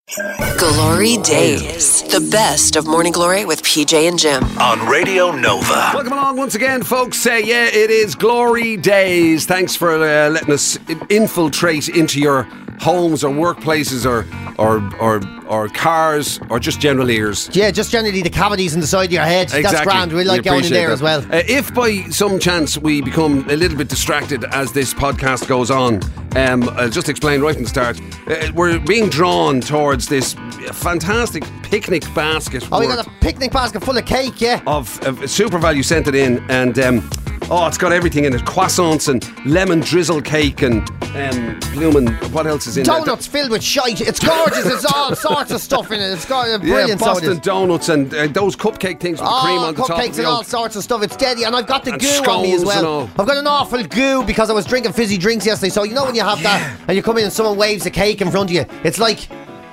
Glory Days. The best of Morning Glory with PJ and Jim. On Radio Nova. Welcome along once again, folks. Yeah, it is Glory Days. Thanks for letting us infiltrate into your homes or workplaces or cars or just general ears. Yeah, just generally the cavities in the side of your head. Exactly. That's grand. We like going in there as well. If by some chance we become a little bit distracted as this podcast goes on, I'll just explain right from the start. We're being drawn towards this fantastic picnic basket. Oh, we got a picnic basket full of cake, yeah. Of Super Value sent it in, and it's got everything in it: croissants and lemon drizzle cake and blooming. What else is in there? Donuts filled with shite. It's gorgeous. It's all sorts of stuff in it. It's got a brilliant. Yeah, Boston donuts and those cupcake things with the cream on the top. Cupcakes and all sorts of stuff. It's deadly, and I've got the goo on me as and well. all. I've got an awful goo because I was drinking fizzy drinks yesterday. So you know when you have that and you come in and someone waves a cake in front of you, it's like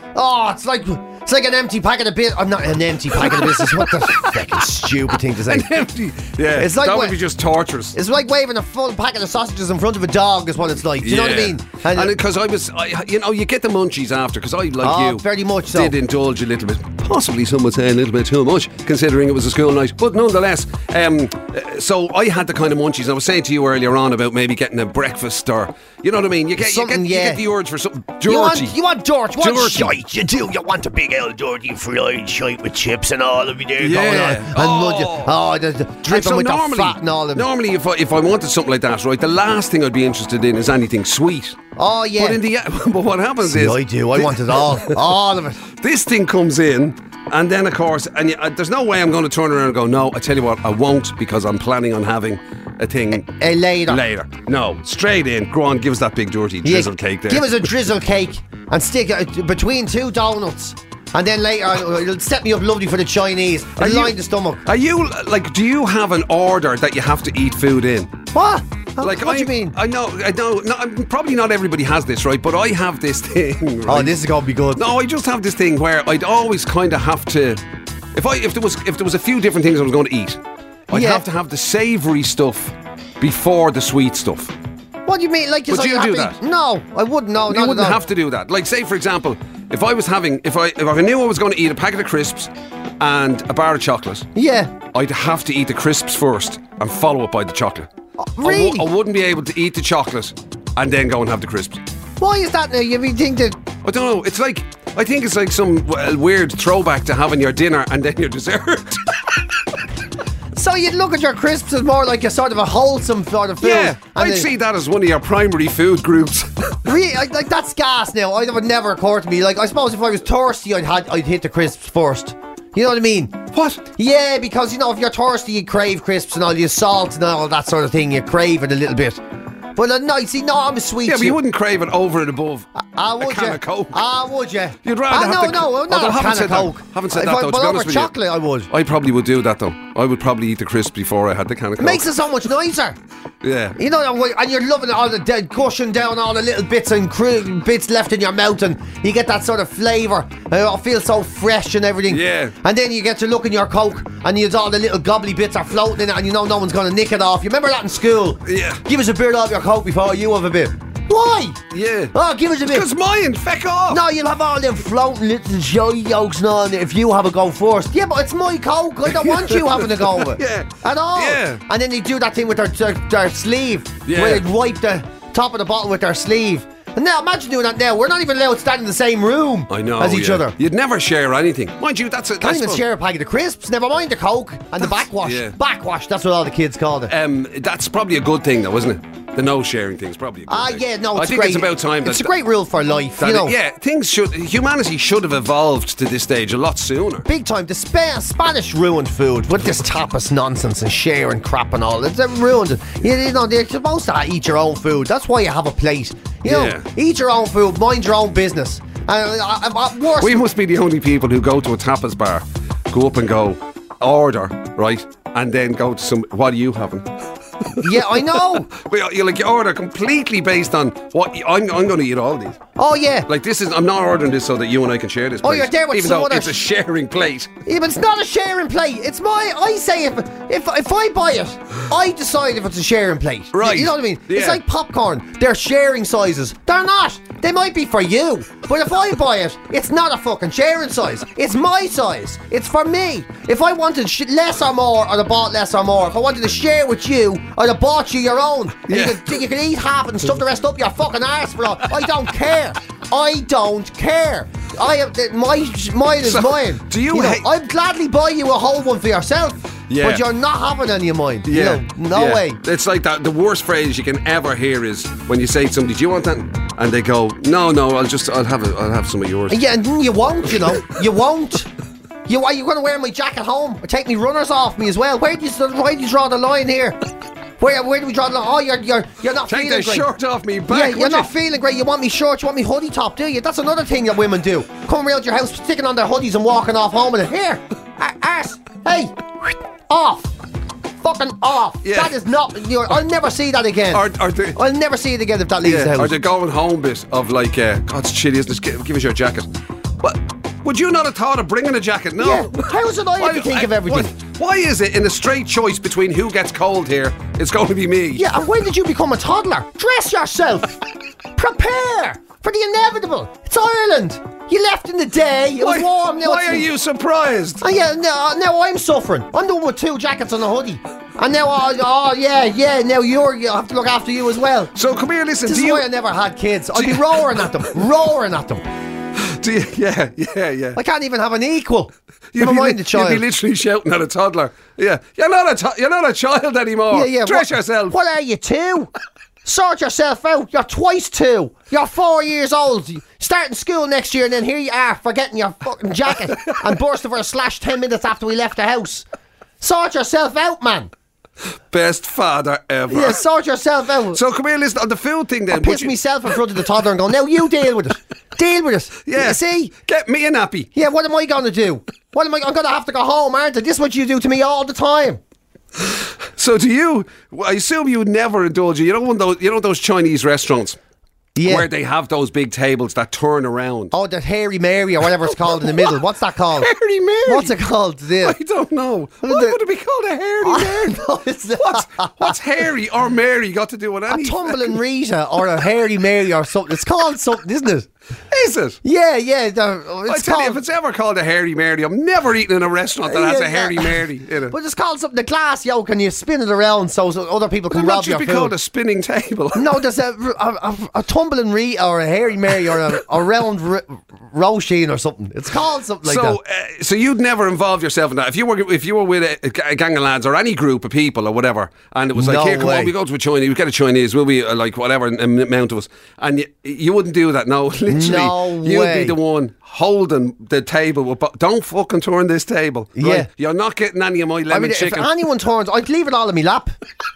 an empty packet of biscuits. I'm not an empty packet of biscuits. What the fucking stupid thing to say. An empty. Yeah, it's like that would be just torturous. It's like waving a full packet of sausages in front of a dog is what it's like. Do you know what I mean? And because you get the munchies after, because I, like you, very much so, did indulge a little bit. Possibly some would say a little bit too much, considering it was a school night. But nonetheless, so I had the kind of munchies. And I was saying to you earlier on about maybe getting a breakfast or, you know what I mean? You get the urge for something dirty. You want dirt. You want shite. You do. You want a big old dirty fried shite with chips and all of it there Yeah. going on. Dripping with the fat and all of it. Normally, if I wanted something like that, right, the last thing I'd be interested in is anything sweet. Oh, yeah. But what happens is... I do. I want it all. All of it. This thing comes in, and then, of course, there's no way I'm going to turn around and go, no, I tell you what, I won't, because I'm planning on having a thing... Later. No, straight in. Go on, give us that big dirty drizzle cake there. Give us a drizzle cake and stick it between two donuts. And then later, it'll set me up lovely for the Chinese. It'll line the stomach. Are you, do you have an order that you have to eat food in? What? What do you mean? I know. Probably not everybody has this, right? But I have this thing. Right? Oh, this is gonna be good. No, I just have this thing where I'd always kind of have to. If there was a few different things I was going to eat, I'd have to have the savoury stuff before the sweet stuff. What do you mean? Like, would you do that? No, I wouldn't. No, you wouldn't have to do that. Like, say for example, if I knew I was going to eat a packet of crisps and a bar of chocolate, I'd have to eat the crisps first and follow it by the chocolate. Really? I wouldn't be able to eat the chocolate and then go and have the crisps. Why is that now? You think that... I don't know. I think it's like some weird throwback to having your dinner and then your dessert. So you'd look at your crisps as more like a sort of a wholesome sort of food. Yeah, I'd see that as one of your primary food groups. Really? Like, that's gas now. It would never occur to me. Like, I suppose if I was thirsty, I'd hit the crisps first. You know what I mean? What? Yeah, because, you know, if you're thirsty, you crave crisps and all your salt and all that sort of thing. You crave it a little bit. But I'm a sweet. Yeah, but you wouldn't crave it over and above would a can of Coke. Would you? You'd rather have not a can of Coke. Haven't said that though, to be honest with you. chocolate, I would. I probably would do that though. I would probably eat the crisps before I had the can of Coke. It makes it so much nicer. Yeah. You know, and you're loving it, all the gushing down all the little bits and bits left in your mouth, and you get that sort of flavour. It feels so fresh and everything. Yeah. And then you get to look in your Coke, and all the little gobbly bits are floating in it, and you know no one's going to nick it off. You remember that in school? Yeah. Give us a bit of your Coke before you have a bit. Why? Yeah. Oh, give us a bit. Because mine, feck off. No, you'll have all them floating little shy yolks and all if you have a go first. Yeah, but it's my Coke. I don't want you having a go with it. Yeah. At all. Yeah. And then they do that thing with their sleeve. Yeah. Where they wipe the top of the bottle with their sleeve. And now, imagine doing that now. We're not even allowed to stand in the same room as each other. You'd never share anything. Mind you, that's Can't even share a packet of crisps. Never mind the Coke and the backwash. Yeah. Backwash, that's what all the kids called it. That's probably a good thing though, isn't it? The no sharing thing's probably a good thing. Yeah, no, I think it's about time. It's a great rule for life, you know. Humanity should have evolved to this stage a lot sooner. Big time. The Spanish ruined food with this tapas nonsense and sharing crap and all. They ruined it. You know, they're supposed to eat your own food. That's why you have a plate. You know, eat your own food, mind your own business. We must be the only people who go to a tapas bar, go up and go, order, right, and then go to some, what are you having? Yeah, I know. You order completely based on what I'm going to eat all these. Oh yeah. Like I'm not ordering this so that you and I can share this plate. Oh, you're there with even some though other it's a sharing plate. Yeah, but it's not a sharing plate. It's I say if I buy it, I decide if it's a sharing plate. Right. You know what I mean? Yeah. It's like popcorn. They're sharing sizes. They're not. They might be for you, but if I buy it, it's not a fucking sharing size. It's my size. It's for me. If I wanted less or more, I'd have bought less or more. If I wanted to share with you, I'd have bought you your own. And you could eat half it and stuff the rest up your fucking arse for all. I don't care. I don't care. Mine is mine. Do you I'd gladly buy you a whole one for yourself. Yeah. But you're not having any of mine. Yeah. No way. It's like that. The worst phrase you can ever hear is when you say to somebody, "Do you want that?" And they go, "No, I'll have some of yours." Yeah, and you won't. You won't. Are you going to wear my jacket home or take me runners off me as well? Why do you draw the line here? Where do we draw the line? Oh, you're not Take feeling the great. shirt off me back. Yeah, you're not feeling great. You want me short, you want me hoodie top, do you? That's another thing that women do. Come around your house, sticking on their hoodies and walking off home with it. Here, arse, hey, off. Fucking off. Yeah. That is not. I'll never see that again. I'll never see it again if that leaves the house. Or the going home bit of like, God, it's chilly, isn't it? Give us your jacket. But would you not have thought of bringing a jacket? No. Yeah, how should I ever think of everything? Why is it in a straight choice between who gets cold here, it's going to be me? Yeah, and when did you become a toddler? Dress yourself. Prepare for the inevitable. It's Ireland. You left in the day. It was warm. Now why are you surprised? Oh, yeah, now I'm suffering. I'm the one with 2 jackets and a hoodie. And now, now you have to look after you as well. So come here, listen. This is why I never had kids. I'd be roaring at them. Yeah. I can't even have an equal. Never mind the child. You'd be literally shouting at a toddler. Yeah, you're not a child anymore. Yeah. Dress yourself. What are you, 2? Sort yourself out. You're twice 2. You're 4 years old. Starting school next year, and then here you are forgetting your fucking jacket and bursting for a slash 10 minutes after we left the house. Sort yourself out, man. Best father ever. Yeah, sort yourself out. So come here, listen, on the food thing then. I piss myself in front of the toddler and go, now you deal with it. Deal with it. Yeah. You see? Get me a nappy. Yeah, what am I going to do? I'm going to have to go home, aren't I? This is what you do to me all the time. So do you, I assume you would never indulge in, you know those Chinese restaurants? Yeah. Where they have those big tables that turn around. Oh, the Hairy Mary or whatever it's called in the middle. What's that called? Hairy Mary? What's it called? I don't know. Why would it be called a Hairy Mary? No, it's not. What's Hairy or Mary got to do with anything? A Tumbling Rita or a Hairy Mary or something. It's called something, isn't it? Is it? Yeah. I tell you, if it's ever called a Hairy Mary, I'm never eating in a restaurant that has a Hairy Mary in it. But it's called something, the glass yoke, and you spin it around so other people can rob your food. It should be called a spinning table. No, there's a Tumbling Rita or a Hairy Mary or a round Roisin or something. It's called something like that. So you'd never involve yourself in that. If you were with a gang of lads or any group of people or whatever, and it was like, here, come on, we go to a Chinese, we get a Chinese, we'll be like whatever amount of us, and you wouldn't do that. No, literally, you'd be the one holding the table. Don't fucking turn this table. Right? Yeah, you're not getting any of my lemon chicken. If anyone turns, I'd leave it all in my lap.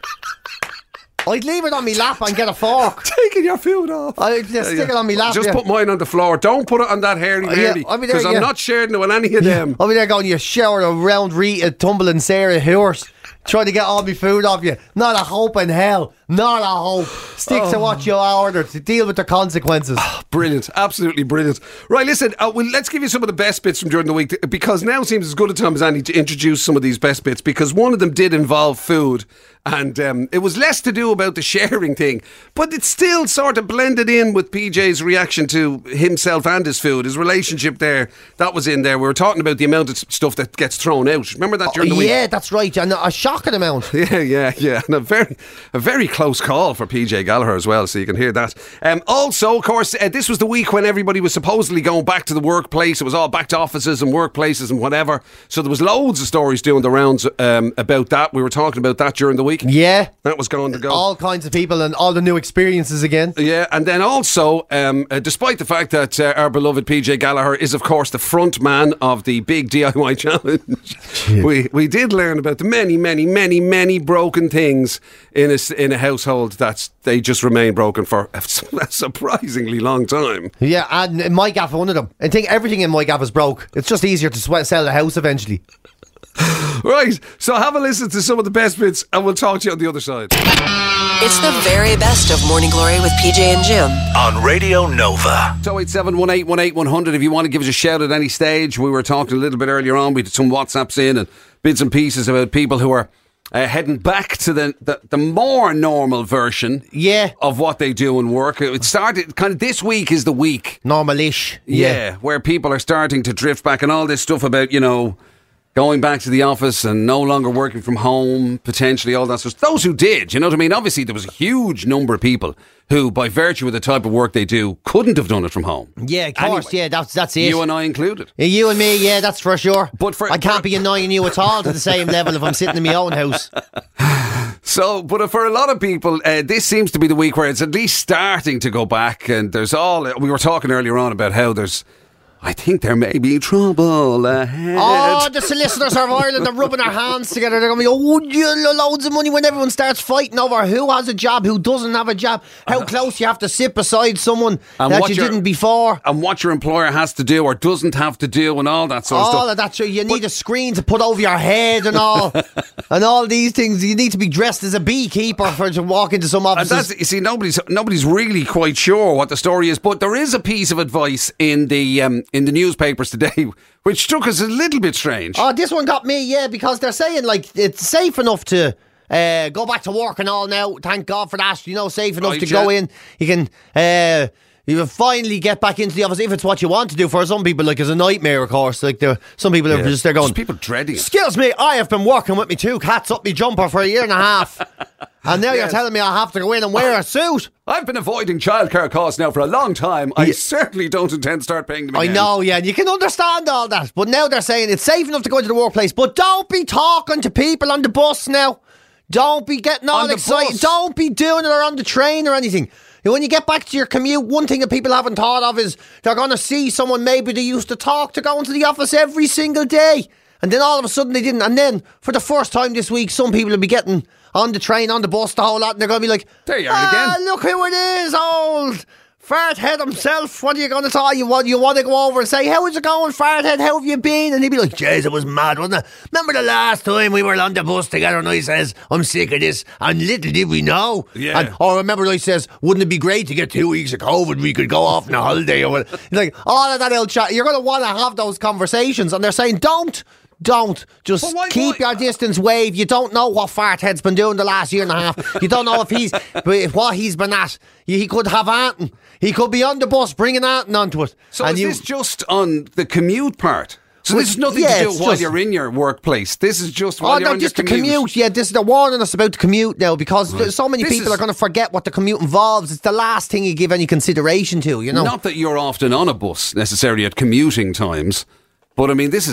I'd leave it on my lap and get a fork. Taking your food off. I'd just stick it on my lap. Just put mine on the floor. Don't put it on that Hairy Mary. Because I'm not sharing it with any of them. I'll be there going, you shower a round Rita, tumbling Sarah horse, trying to get all my food off you. Not a hope in hell. Not a hope. Stick to what you ordered to deal with the consequences. Brilliant. Absolutely brilliant. Right, listen, let's give you some of the best bits from during the week, because now seems as good a time as any to introduce some of these best bits, because one of them did involve food, and it was less to do about the sharing thing, but it still sort of blended in with PJ's reaction to himself and his food, his relationship there. That was in there. We were talking about the amount of stuff that gets thrown out. Remember that during the week? Yeah, that's right. And a shocking amount. Yeah. And a very close call for PJ Gallagher as well, so you can hear that. Also, of course, this was the week when everybody was supposedly going back to the workplace. It was all back to offices and workplaces and whatever. So there was loads of stories doing the rounds about that. We were talking about that during the week. Yeah. That was going to go. All kinds of people and all the new experiences again. Yeah, and then also, despite the fact that our beloved PJ Gallagher is, of course, the front man of the big DIY challenge, we did learn about the many broken things in a household that they just remain broken for a surprisingly long time. Yeah, and my gaff one of them. I think everything in my gaff is broke. It's just easier to sell the house eventually. Right, so have a listen to some of the best bits and we'll talk to you on the other side. It's the very best of Morning Glory with PJ and Jim on Radio Nova. So 0871818 if you want to give us a shout at any stage. We were talking a little bit earlier on. We did some WhatsApps in and bits and pieces about people who are heading back to the more normal version of what they do in work. It started kind of this week is the week. Normal-ish. Yeah, where people are starting to drift back and all this stuff about, going back to the office and no longer working from home, potentially, all that stuff. Those who did, you know what I mean? Obviously, there was a huge number of people who, by virtue of the type of work they do, couldn't have done it from home. Yeah, of course, anyway, that's it. You and I included. You and me, yeah, that's for sure. But I can't be annoying you at all to the same level if I'm sitting in my own house. So, but for a lot of people, this seems to be the week where it's at least starting to go back, and we were talking earlier on about how I think there may be trouble ahead. Oh, the solicitors of Ireland are rubbing their hands together. They're going to be, loads of money when everyone starts fighting over who has a job, who doesn't have a job, how close you have to sit beside someone that you didn't before. And what your employer has to do or doesn't have to do and all that sort of stuff. All of that. So you need a screen to put over your head and all. And all these things. You need to be dressed as a beekeeper to walk into some offices. And you see, nobody's really quite sure what the story is, but there is a piece of advice in the newspapers today, which struck us a little bit strange. Oh, this one got me, yeah, because they're saying, it's safe enough to go back to work and all now. Thank God for that. Safe enough to go in. You can... you will finally get back into the office if it's what you want to do. For some people, it's a nightmare, of course. Some people are just there going... There's people dreading it. Excuse me, I have been working with me 2 cats up my jumper for a year and a half. And now you're telling me I have to go in and wear a suit? I've been avoiding childcare costs now for a long time. I certainly don't intend to start paying them again. I know, yeah, and you can understand all that. But now they're saying it's safe enough to go into the workplace, but don't be talking to people on the bus now. Don't be getting all excited. Don't be doing it or on the train or anything. When you get back to your commute, one thing that people haven't thought of is they're going to see someone maybe they used to talk to going to the office every single day. And then all of a sudden they didn't. And then for the first time this week, some people will be getting on the train, on the bus, the whole lot. And they're going to be like, there you are again. Look who it is, old Farthead himself. What are you going to tell? You want to go over and say, how is it going, Farthead? How have you been? And he'd be like, jeez, it was mad, wasn't it? Remember the last time we were on the bus together and I says, I'm sick of this. And little did we know. Yeah. Or remember I says, wouldn't it be great to get 2 weeks of COVID? We could go off on a holiday. Or like, all of that old chat. You're going to want to have those conversations. And they're saying, don't just keep your distance, wave. You don't know what Farthead's been doing the last year and a half. You don't know if what he's been at. He could have Anton. He could be on the bus bringing Anton onto it. So is this just on the commute part? So this is nothing to do while you're in your workplace. This is just while you're on your commute. The commute. Yeah, they're warning us about the commute now because so many people are going to forget what the commute involves. It's the last thing you give any consideration to, Not that you're often on a bus necessarily at commuting times. But I mean, this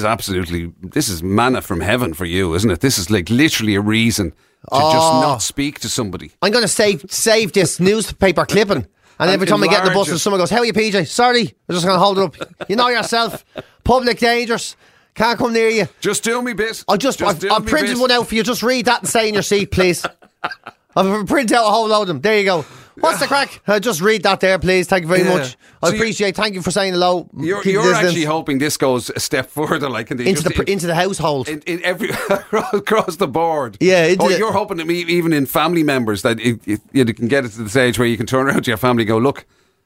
is manna from heaven for you, isn't it? This is like literally a reason to just not speak to somebody. I'm going to save this newspaper clipping. And every time I get in the bus and someone goes, how are you, PJ? Sorry, I'm just going to hold it up. You know yourself. Public dangers. Can't come near you. Just do me bit. I've printed one out for you. Just read that and stay in your seat, please. I've printed out a whole load of them. There you go. What's the crack? Just read that there, please. Thank you very much. I appreciate. Thank you for saying hello. You're actually hoping this goes a step further, like into the household, in every across the board. Yeah. You're hoping that even in family members that you can get it to the stage where you can turn around to your family and go, look,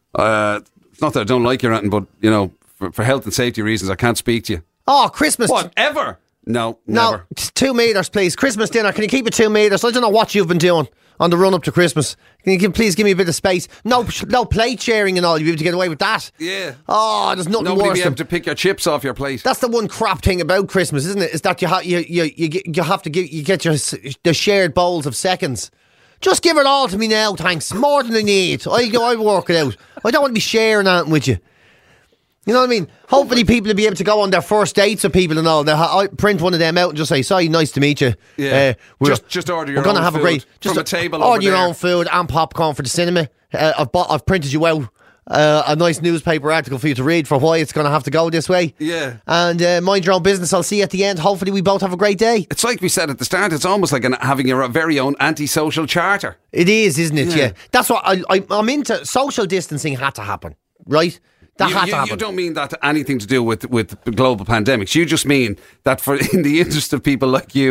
it's not that I don't like you or anything, but for health and safety reasons, I can't speak to you. Oh, Christmas. Whatever. No, never. 2 metres, please. Christmas dinner. Can you keep it 2 metres? I don't know what you've been doing on the run up to Christmas. Can you please give me a bit of space? No plate sharing and all. You'll be able to get away with that. Yeah. Oh, there's nothing Nobody worse. Be able to pick your chips off your plate. That's the one crap thing about Christmas, isn't it? Is that you have to get the shared bowls of seconds. Just give it all to me now, thanks. More than I need. I work it out. I don't want to be sharing that with you. You know what I mean? Hopefully people will be able to go on their first dates with people and all. I print one of them out and just say, sorry, nice to meet you. Yeah. Just order your own food from a table order your own food and popcorn for the cinema. I've printed you out a nice newspaper article for you to read for why it's going to have to go this way. Yeah. And mind your own business. I'll see you at the end. Hopefully we both have a great day. It's like we said at the start. It's almost like having your very own antisocial charter. It is, isn't it? Yeah. That's what I'm into. Social distancing had to happen, right? You don't mean that anything to do with global pandemics. You just mean that in the interest of people like you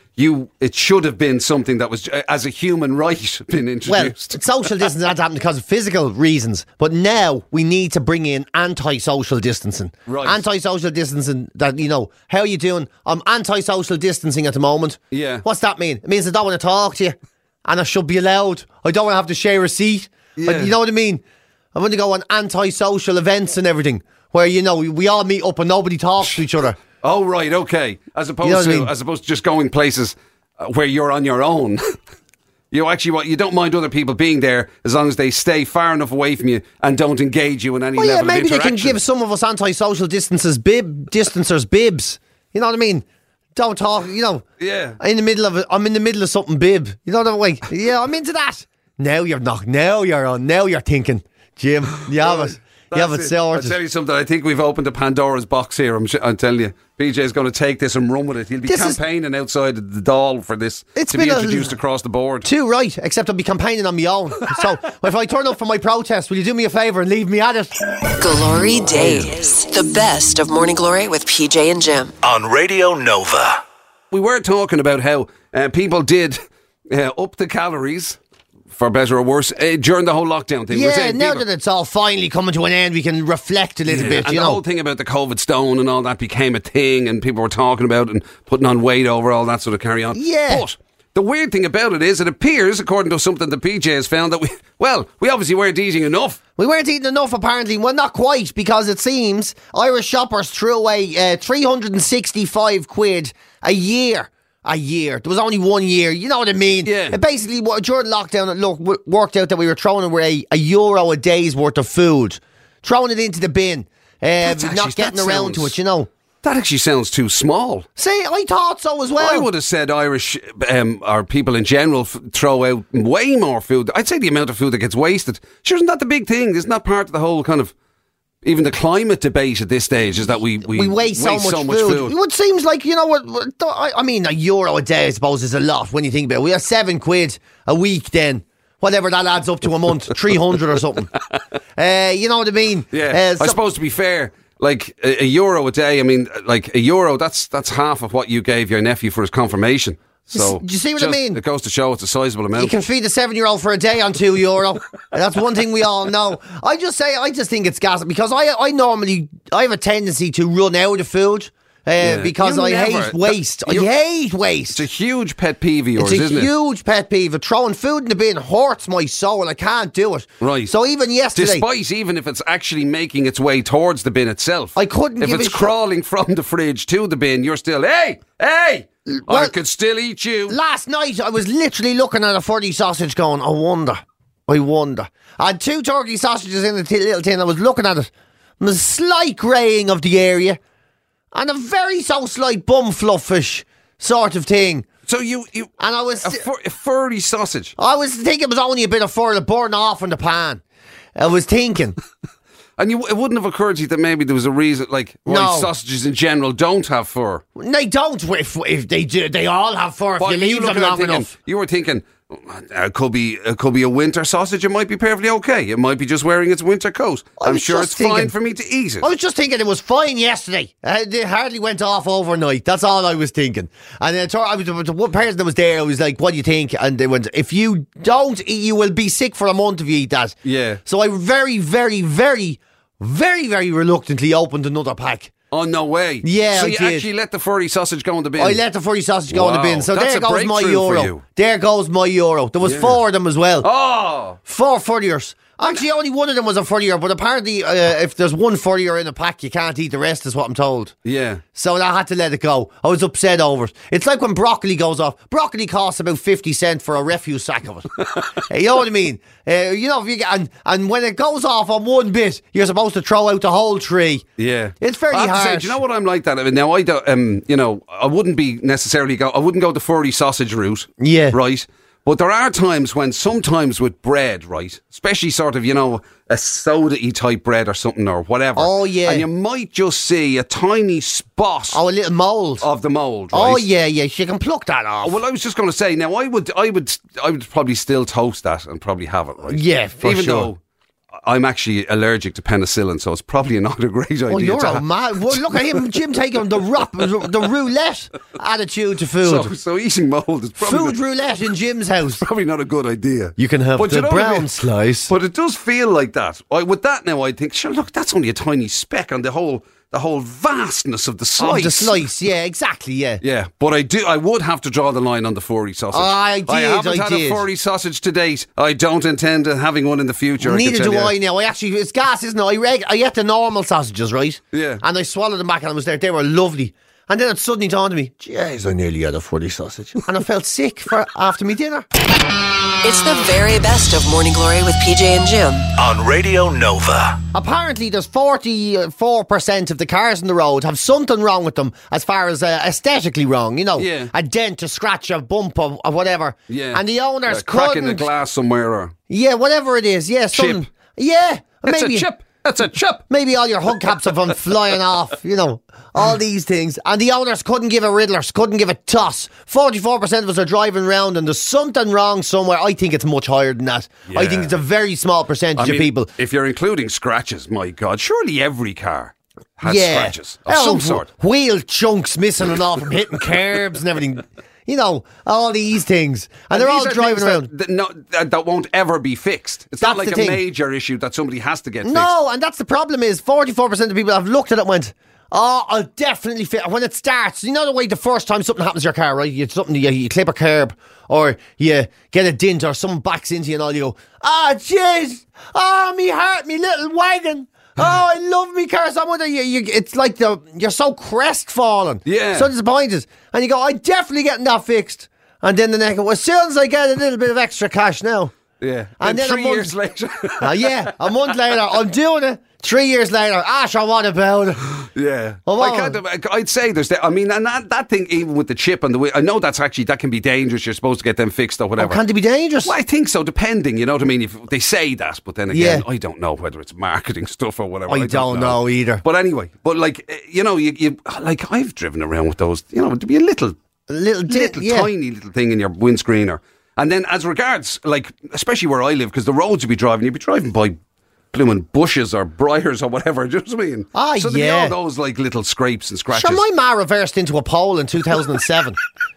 it should have been something that was, as a human right, been Well, introduced. social distancing had to happen because of physical reasons. But now we need to bring in anti-social distancing. Right. Anti-social distancing that, how are you doing? I'm anti-social distancing at the moment. Yeah. What's that mean? It means I don't want to talk to you. And I should be allowed. I don't want to have to share a seat. Yeah. But you know what I mean? I want to go on anti-social events and everything where, we all meet up and nobody talks to each other. Oh, right, okay. As opposed You know what I mean? as opposed to just going places where you're on your own. You don't mind other people being there as long as they stay far enough away from you and don't engage you in any Well, level maybe of they interaction. can give some of us anti-social distancers bibs. You know what I mean? Don't talk, Yeah. I'm in the middle of something bib. You know that way? Yeah, I'm into that. Now you're not. Now you're thinking, Jim. You have it. You have it I'll sorted. tell you something. I think we've opened a Pandora's box here. I'm telling you. PJ's going to take this and run with it. He'll be campaigning outside the Dáil for this It's to be been introduced across the board. Too right, except I'll be campaigning on my own. So if I turn up for my protest, will you do me a favour and leave me at it? Glory Days. The best of Morning Glory with PJ and Jim. On Radio Nova. We were talking about how people did up the calories, for better or worse, during the whole lockdown thing. We're Yeah, saying now people- that it's all finally coming to an end, we can reflect a little bit, and the whole thing about the COVID stone and all that became a thing, and people were talking about it and putting on weight over all that sort of carry on. Yeah. But the weird thing about it is, it appears, according to something that PJ has found, that we obviously weren't eating enough. We weren't eating enough, apparently. Well, not quite, because it seems Irish shoppers threw away 365 quid a year. A year. There was only 1 year. You know what I mean? Yeah. It basically, during lockdown, it worked out that we were throwing away €1 a day's worth of food. Throwing it into the bin. Not getting around to it, That actually sounds too small. See, I thought so as well. I would have said Irish or people in general throw out way more food. I'd say the amount of food that gets wasted. Sure, isn't that the big thing? Isn't that part of the whole kind of, even the climate debate at this stage, is that we waste so much food. It seems like, I mean, €1 a day, I suppose, is a lot when you think about it. We have £7 a week then. Whatever that adds up to a month, 300 or something. You know what I mean? Yeah. I suppose, to be fair, like €1 a day, I mean, like €1, that's half of what you gave your nephew for his confirmation. So, do you see what I mean? It goes to show it's a sizable amount. You can feed a 7-year-old for a day on €2. That's one thing we all know. I just think it's gas, because I have a tendency to run out of food. Because I hate waste. I hate waste. It's a huge pet peeve of yours, isn't it? It's a huge pet peeve. Throwing food in the bin hurts my soul. I can't do it. Right. So even yesterday, despite even if it's actually making its way towards the bin itself, I couldn't. If it's crawling from the fridge to the bin, you're still, hey, I could still eat you. Last night I was literally looking at a 40 sausage, going, I wonder. I had 2 turkey sausages in the little tin. I was looking at it. And a slight greying of the area. And a very slight bum fluffish sort of thing. So you and I was a furry sausage. I was thinking it was only a bit of fur that burned off in the pan. I was thinking. And it wouldn't have occurred to you that maybe there was a reason, like why sausages in general don't have fur. They don't. If they do, they all have fur if you leave them long enough. You were thinking, it could be a winter sausage. It might be perfectly okay. It might be just wearing its winter coat. I'm sure it's fine for me to eat it. I was just thinking it was fine yesterday. It hardly went off overnight. That's all I was thinking. And then I was the one person that was there. I was like, "What do you think?" And they went, "If you don't eat, you will be sick for a month if you eat that." Yeah. So I very, very, very, very, very reluctantly opened another pack. Oh, no way. Yeah, so I you did. actually let the furry sausage go in the bin? I let the furry sausage go in the bin. So that's there a goes my breakthrough for euro. you. There goes my euro. There was 4 of them as well. Oh! 4 furriers. Actually, only one of them was a furrier, but apparently if there's one furrier in a pack, you can't eat the rest, is what I'm told. Yeah. So I had to let it go. I was upset over it. It's like when broccoli goes off. Broccoli costs about 50 cents for a refuse sack of it. You know what I mean? If you get, and when it goes off on one bit, you're supposed to throw out the whole tree. Yeah. It's fairly I have to say, harsh. do you know what I'm like that? I mean, now I don't, I wouldn't be necessarily I wouldn't go the furry sausage route. Yeah. Right? But there are times when, sometimes with bread, right? Especially sort of, a soda-y type bread or something or whatever. Oh, yeah. And you might just see a tiny spot. Oh, a little mould. Of the mould, right? Oh, yeah. You can pluck that off. Well, I was just going to say, now I would probably still toast that and probably have it, right? Yeah, for Even sure. though I'm actually allergic to penicillin, so it's probably not a great idea. Oh, you're to a man. Well, look at him, Jim, taking the roulette attitude to food. So eating mould is probably Food roulette in Jim's house. probably not a good idea. You can have But the you know what I brown mean? slice. But it does feel like that. With that now, I think, sure, look, that's only a tiny speck on the whole vastness of the slice. Of the slice, yeah, exactly, yeah. Yeah, but I would have to draw the line on the furry sausage. I haven't had a furry sausage to date. I don't intend having one in the future. Neither do I now. It's gas, isn't it? I ate the normal sausages, right? Yeah. And I swallowed them back and I was there. They were lovely. And then it suddenly dawned on me, jeez, I nearly had a furry sausage. And I felt sick after me dinner. It's the very best of Morning Glory with PJ and Jim. On Radio Nova. Apparently, there's 44% of the cars on the road have something wrong with them as far as aesthetically wrong. You know, Yeah. a dent, a scratch, a bump, or whatever. Yeah. And the owners A crack in the couldn't. glass somewhere. Or Yeah, whatever it is. Yeah, something. Chip. Yeah. it's maybe a chip. It's a chip. Maybe all your hubcaps have gone flying off, you know, all these things. And the owners couldn't give a riddler, couldn't give a toss. 44% of us are driving around and there's something wrong somewhere. I think it's much higher than that. I think it's a very small percentage of people. If you're including scratches, my God, surely every car has scratches of some sort. Wheel chunks missing and all from hitting curbs and everything. You know, all these things. And they're all these are driving things around. that won't ever be fixed. It's not That's like the a thing. major issue that somebody has to get fixed. No, and that's the problem is 44% of people have looked at it and went, oh, I'll definitely fit. When it starts, you know the way the first time something happens to your car, right? You clip a curb or you get a dent or someone backs into you and all, you go, oh, jeez, oh, me heart, me little wagon. Oh, I love me car. It's like you're so crestfallen. Yeah. So disappointed. And you go, I'm definitely getting that fixed. And then the next, well, as soon as I get a little bit of extra cash now. Yeah. And then 3 years later. Yeah, a month later, I'm doing it. 3 years later, sure, what about it? Yeah. Oh, I'd say there's that. I mean, and that thing, even with the chip and the wheel, I know that can be dangerous. You're supposed to get them fixed or whatever. Can they be dangerous? Well, I think so, depending, you know what I mean? If they say that, but then again, Yeah. I don't know whether it's marketing stuff or whatever. I don't know either. But anyway, you know, you like I've driven around with those, you know, to be a little tiny little thing in your windscreener. And then as regards, like, especially where I live, because the roads you'd be driving by blooming bushes or briars or whatever, do you know what I mean? So there'd be all those like little scrapes and scratches. Sure, my ma reversed into a pole in 2007.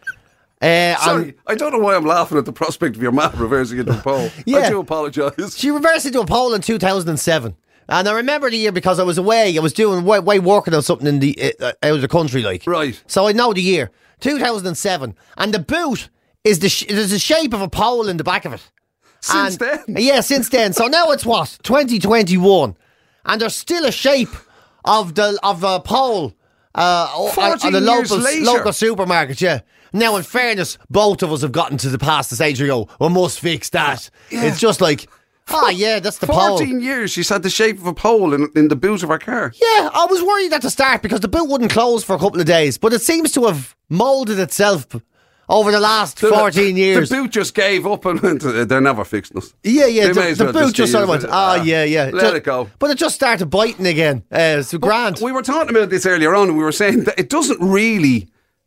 Sorry, I don't know why I'm laughing at the prospect of your ma reversing into a pole. Yeah. I do apologise. She reversed into a pole in 2007. And I remember the year because I was away. I was doing way working on something in the out of the country, like. Right. So I know the year. 2007. And the boot is there's the shape of a pole in the back of it. Since then? Yeah, since then. So now it's what? 2021. And there's still a shape of a pole at the local supermarket, yeah. Now, in fairness, both of us have gotten to the past the stage where we go, we must fix that. Yeah. It's just like, yeah, that's the pole. 14 years she's had the shape of a pole in the boot of her car. Yeah, I was worried at the start because the boot wouldn't close for a couple of days, but it seems to have moulded itself over the last 14 years. The boot just gave up and went, they're never fixing us. Yeah, They may as the well boot just sort of use went, it. yeah. Let it go. But it just started biting again. It's grand. We were talking about this earlier on, and we were saying that it doesn't really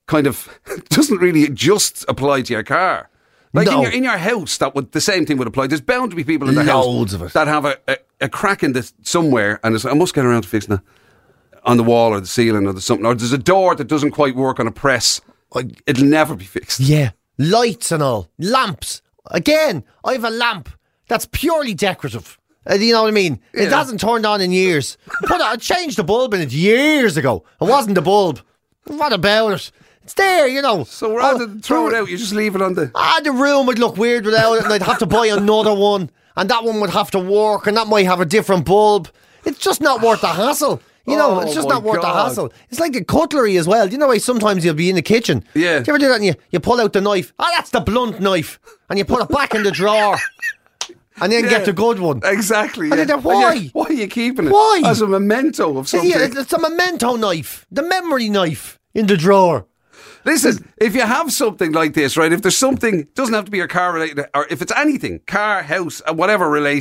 just apply to your car. Like No. in your house, the same thing would apply. There's bound to be people in the Loads house of it. that have a crack in this somewhere, and I must get around to fixing it on the wall or the ceiling or something. Or there's a door that doesn't quite work on a press. It'll never be fixed. Yeah. Lights and all. Lamps. Again, I have a lamp that's purely decorative. You know what I mean? It Yeah. hasn't turned on in years. I changed the bulb in it years ago. It wasn't the bulb. What about it? It's there, you know. So rather than throw it out, you just leave it on the... The room would look weird without it, and I'd have to buy another one, and that one would have to work, and that might have a different bulb. It's just not worth the hassle. You know, it's just my not worth the God. hassle. It's like the cutlery as well. You know why sometimes you'll be in the kitchen? Yeah. Do you ever do that and you pull out the knife? That's the blunt knife. And you put it back in the drawer. And then get the good one. Exactly. And Yeah. then why? Why are you keeping it? Why? As a memento of something. Yeah, it's a memento knife. The memory knife in the drawer. Listen, if you have something like this, right, if there's something, doesn't have to be your car related, or if it's anything, car, house, whatever related,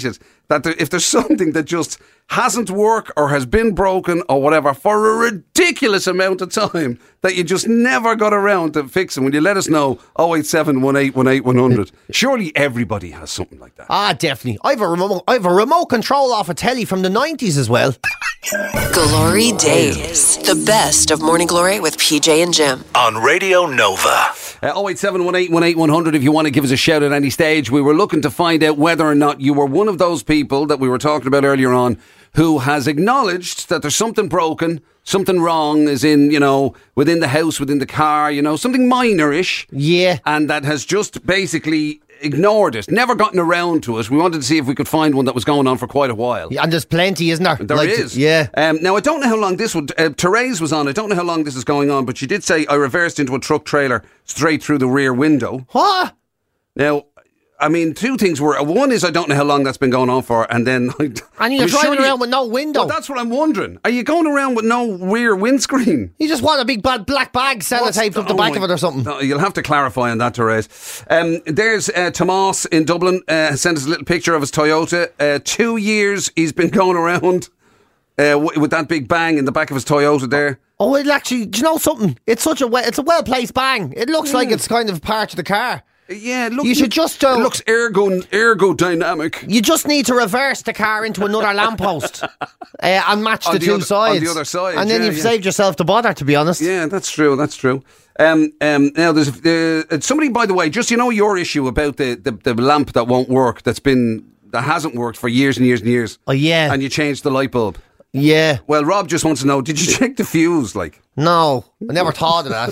that if there's something that just hasn't worked or has been broken or whatever for a ridiculous amount of time that you just never got around to fixing, when you let us know, 087 18 100. Surely everybody has something like that. Ah, definitely. I have a remote control off a telly from the 90s as well. Glory Days. The best of Morning Glory with PJ and Jim. On Radio Nova. 087 18 100 if you want to give us a shout at any stage. We were looking to find out whether or not you were one of those people that we were talking about earlier on who has acknowledged that there's something broken, something wrong, as in, within the house, within the car, something minor-ish. Yeah. And that has just basically ignored it, never gotten around to it. We wanted to see if we could find one that was going on for quite a while. Yeah, and there's plenty, isn't there? There is. Yeah. Now, I don't know how long this would... Therese was on. I don't know how long this is going on, but she did say, I reversed into a truck trailer straight through the rear window. What? Now, I mean, two things were... One is I don't know how long that's been going on for, and then... And you're driving around with no window. Well, that's what I'm wondering. Are you going around with no rear windscreen? You just want a big black bag sellotaped up the back of it or something. No, you'll have to clarify on that, Therese. There's Tomas in Dublin, sent us a little picture of his Toyota. 2 years he's been going around with that big bang in the back of his Toyota there. Oh, it actually... Do you know something? It's a well-placed bang. It looks like it's kind of part of the car. Yeah, look, you should just... it looks ergodynamic. You just need to reverse the car into another lamppost and match the two sides. On the other side, and then you've saved yourself the bother, to be honest. Yeah, that's true. Now, there's somebody, by the way, just your issue about the lamp that won't work, that hasn't worked for years and years and years. Oh, yeah. And you changed the light bulb. Yeah. Well, Rob just wants to know, did you check the fuse, No, I never thought of that.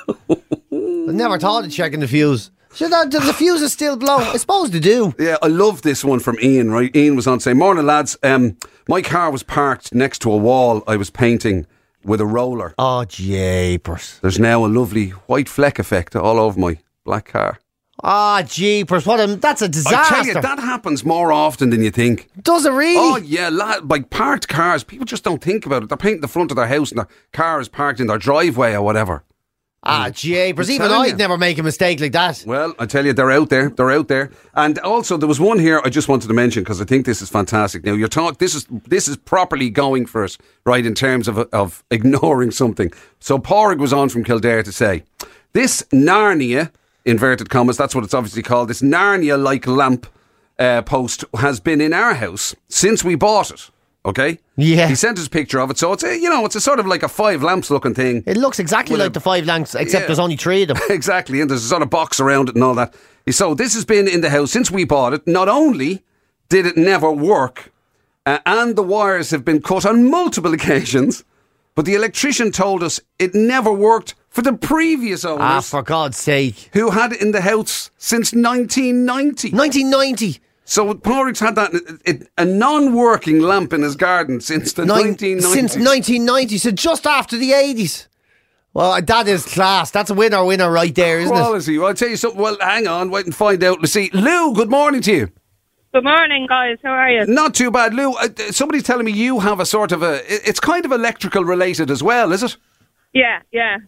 I never thought of checking the fuse. The fuse is still blown. I suppose they do. Yeah, I love this one from Ian, right? Ian was on saying, morning lads, my car was parked next to a wall I was painting with a roller. Oh, jeepers. There's now a lovely white fleck effect all over my black car. Ah, jeepers, that's a disaster. I tell you, that happens more often than you think. Does it really? Oh, yeah, parked cars, people just don't think about it. They're painting the front of their house and their car is parked in their driveway or whatever. Ah, jeepers, even I'd never make a mistake like that. Well, I tell you, they're out there. And also, there was one here I just wanted to mention because I think this is fantastic. Now, this is properly going for us, right, in terms of ignoring something. So, Pádraig was on from Kildare to say, this Narnia, inverted commas, that's what it's obviously called, this Narnia-like lamp post has been in our house since we bought it. Okay? Yeah. He sent us a picture of it, so it's a sort of like a 5 lamps looking thing. It looks exactly like the 5 lamps, except there's only 3 of them. Exactly, and there's a sort of box around it and all that. So this has been in the house since we bought it. Not only did it never work, and the wires have been cut on multiple occasions, but the electrician told us it never worked for the previous owners. Ah, for God's sake. Who had it in the house since 1990. 1990? So Pádraig's had a non-working lamp in his garden since the 1990s. Since 1990, so just after the 80s. Well, that is class. That's a winner right there, isn't Quality. Well, I'll tell you something. Well, hang on, wait and find out. Let's see. Lou, good morning to you. Good morning, guys. How are you? Not too bad. Lou, somebody's telling me you have a sort of it's kind of electrical related as well, is it? Yeah.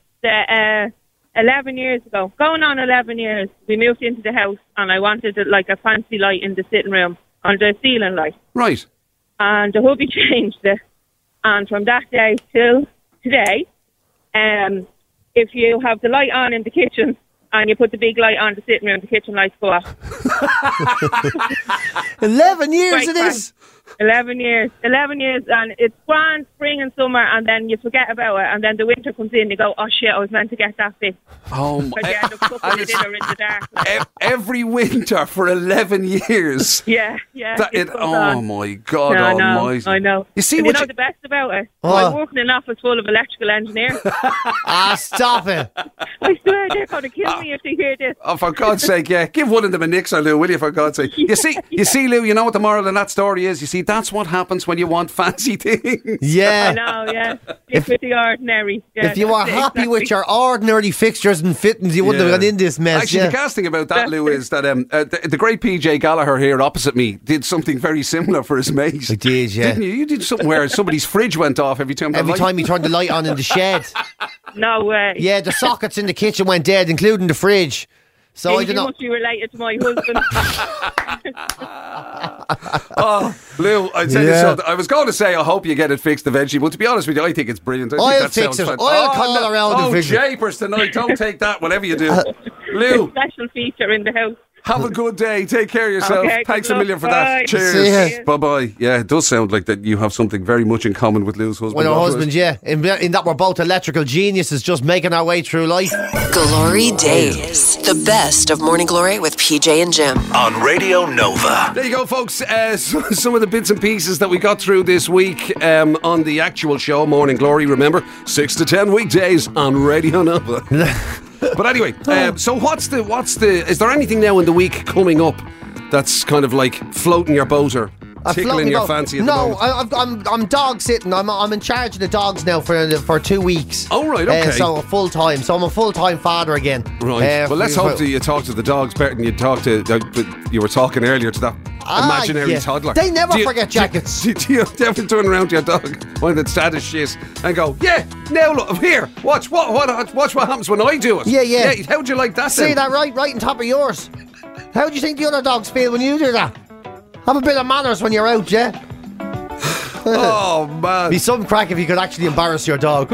11 years ago, going on 11 years, we moved into the house and I wanted a fancy light in the sitting room on the ceiling light. Right. And the hubby changed it. And from that day till today, if you have the light on in the kitchen and you put the big light on the sitting room, the kitchen lights go off. 11 years it is. 11 years, and it's grand spring and summer, and then you forget about it, and then the winter comes in, you go, oh shit, I was meant to get that bit. Oh my! You end up cooking it in or in the dark. Every winter for 11 years. Yeah. Oh my God almighty. I know. You see, you know the best about it? I'm working in an office full of electrical engineers. Stop it. I swear they're going to kill me if they hear this. Oh, for God's sake, yeah. Give one of them a nixer, Lou, will you, for God's sake? You see, Lou, you know what the moral of that story is? You see, that's what happens when you want fancy things. Yeah. I know, yeah. If with the ordinary. Yeah, if you were happy with your ordinary fixtures and fittings, you wouldn't have got in this mess. Actually, the gas thing about that, Lou, is that the great PJ Gallagher here opposite me did something very similar for his mate. I did, yeah. Didn't you? You did something where somebody's fridge went off every time he turned the light on in the shed. No way. Yeah, the sockets in the kitchen went dead, including the fridge. So I don't You know. must be related to my husband. Oh, Lou, I tell you Yeah. something. I was going to say I hope you get it fixed eventually, but to be honest with you, I think it's brilliant. I think I'll that fix sounds it. fun. I'll call around and Oh, fix it. japers tonight. Don't take that, whatever you do. Lou, Special feature in the house. have a good day. Take care of yourself. Okay, Thanks good a million for luck. that. Bye. Cheers. See ya. Bye-bye. Yeah, it does sound like that you have something very much in common with Lou's husband. With our What was husband, it? yeah. In that we're both electrical geniuses just making our way through life. Glory Days. The best of Morning Glory with PJ and Jim. On Radio Nova. There you go, folks. Some of the bits and pieces that we got through this week on the actual show, Morning Glory. Remember, 6 to 10 weekdays on Radio Nova. But anyway, so what's the? Is there anything now in the week coming up that's kind of like floating your boat or tickling your fancy? At the No, moment? I'm dog sitting. I'm in charge of the dogs now for 2 weeks. Oh, right, okay. So full time. So I'm a full time father again. Right. Well, let's hope that you talk to the dogs better than you talk to. You were talking earlier to that imaginary yeah. toddler. They never Do you- forget jackets. Do you ever turn around to your dog when it's sad as shit and go, yeah, now look here, watch what happens when I do it. Yeah. How'd you like that? See then? that right on top of yours. How do you think the other dogs feel when you do that? Have a bit of manners when you're out, yeah? Oh man. Be some crack if you could actually embarrass your dog.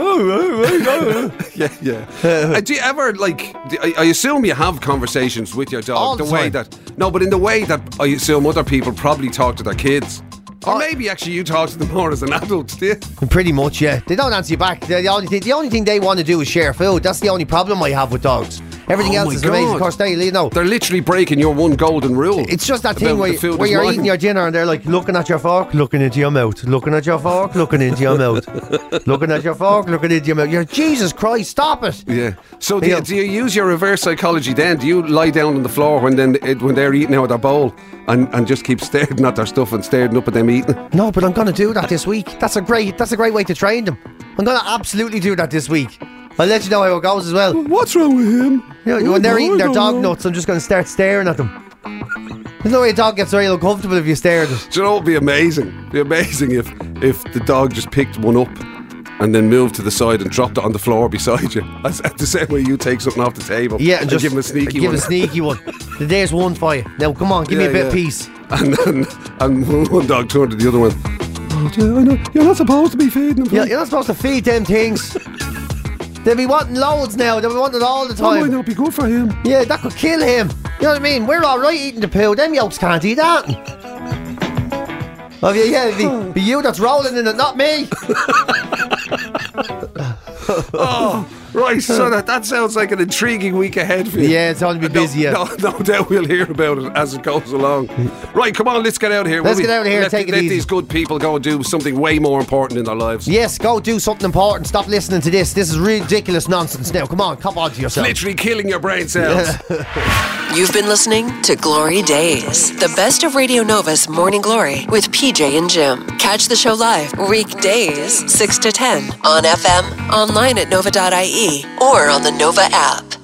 Yeah. Do you ever I assume you have conversations with your dog All the way time. but in the way that I assume other people probably talk to their kids. Or Oh. maybe actually you talk to them more as an adult, do you? Pretty much, yeah. They don't answer you back. The only thing they want to do is share food. That's the only problem I have with dogs. Everything Oh else my is amazing. God. Of course, you know. They're literally breaking your one golden rule. It's just that about thing the food where is you're mine. eating your dinner and they're like looking at your fork, looking into your mouth, looking at your fork, looking into your mouth, looking at your fork, looking into your mouth. You're Jesus Christ, stop it! Yeah. So Yeah. do you use your reverse psychology then? Do you lie down on the floor when they're eating out of their bowl and just keep staring at their stuff and staring up at them eating? No, but I'm going to do that this week. That's a great way to train them. I'm going to absolutely do that this week. I'll let you know how it goes as well. What's wrong with him? You know, when they're eating their dog nuts, I'm just going to start staring at them. There's no way a dog gets very uncomfortable if you stare at it. Do you know what would be amazing? It'd be amazing if the dog just picked one up and then moved to the side and dropped it on the floor beside you. That's the same way you take something off the table. Yeah, and just give him a sneaky give one. a sneaky one. There's one for you. Now, come on, give me a bit of peace. And one dog turned to the other one. Oh, yeah, I know. You're not supposed to be feeding them. Yeah, you're not supposed to feed them things. They'll be wanting loads now. They'll be wanting it all the That might time. not be good for him. Yeah, that could kill him. You know what I mean? We're all right eating the poo. Them yolks can't eat that. Oh yeah, it'd be you that's rolling in it, not me. Oh, right. So that sounds like an intriguing week ahead for you. Yeah, it's only be busy. Yeah. No doubt we'll hear about it as it goes along. Right, come on, let's get out of here. Let's will we? get out of here and Let, take it let easy. these good people go and do something way more important in their lives. Yes, go do something important. Stop listening to this. This is ridiculous nonsense now. Come on, cop on to yourself. Literally killing your brain cells. You've been listening to Glory Days. The best of Radio Nova's Morning Glory with PJ and Jim. Catch the show live weekdays 6 to 10 on FM, online at nova.ie, or on the Nova app.